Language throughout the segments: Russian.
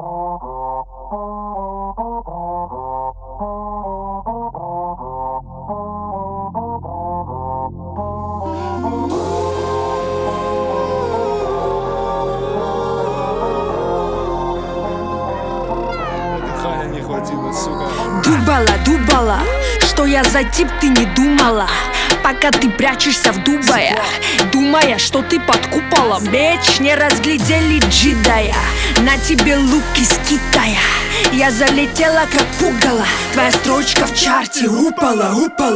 Дыхания не хватило, сука. Думала, что я за тип, ты не думала. Пока ты прячешься в Дубае, думая, что ты под куполом. Меч не разглядели джедая, на тебе лук из Китая. Я залетела как пугало, твоя строчка в чарте упала.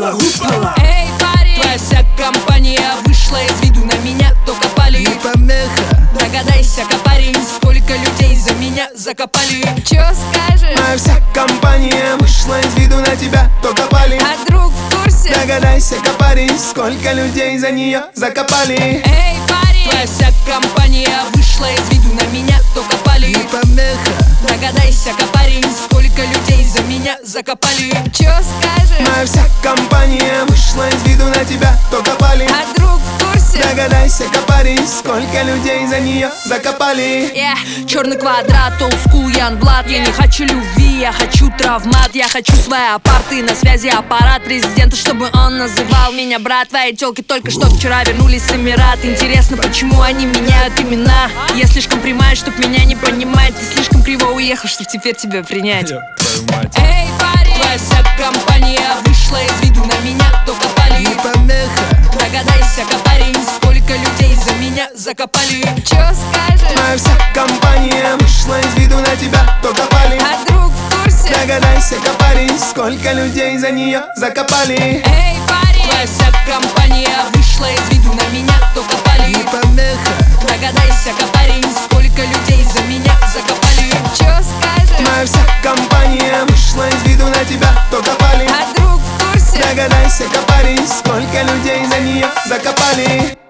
Эй, парень! Твоя вся компания вышла из виду, на меня только пали. Не помеха. Догадайся-ка, парень, сколько людей за меня закопали. Чё скажешь? Моя вся компания вышла из виду, на тебя только пали. А друг в курсе? Догадайся-ка, парень, сколько людей за нее закопали. Эй, парень! Твоя вся компания вышла из виду, на меня только пали. Не помеха. Догадайся-ка, парень, сколько людей за меня закопали. Чё скажешь? Моя вся компания вышла из виду, на тебя только пали. А друг в курсе? Догадайся-ка, парень, сколько людей за нее закопали. Черный квадрат, олдскул, Янблад. Я не хочу любви, я хочу травмат. Я хочу свои апарты, на связи аппарат президента, чтобы он называл меня брат. Твои тёлки только что вчера вернулись с Эмират. Интересно, почему они меняют имена? Я слишком прямая, чтоб меня не понимать. Ты слишком криво уехал, чтоб теперь тебя принять. Твою мать. Эй, парень! Твоя вся компания вышла из виду, на меня только пали. Не помеха. Догадайся-ка, парень, сколько людей за меня закопали. Чё скажешь? Моя вся компания вышла из виду, на тебя только пали. А друг в курсе? Догадайся-ка, парень, сколько людей за нее закопали. Эй, парень! Твоя вся компания вышла из виду, на меня только пали. Не помеха. Догадайся-ка, парень, сколько людей за меня закопали. Чё скажешь? Моя вся компания вышла из виду, на тебя только пали. А друг в курсе? Догадайся-ка, парень, сколько людей за нее закопали.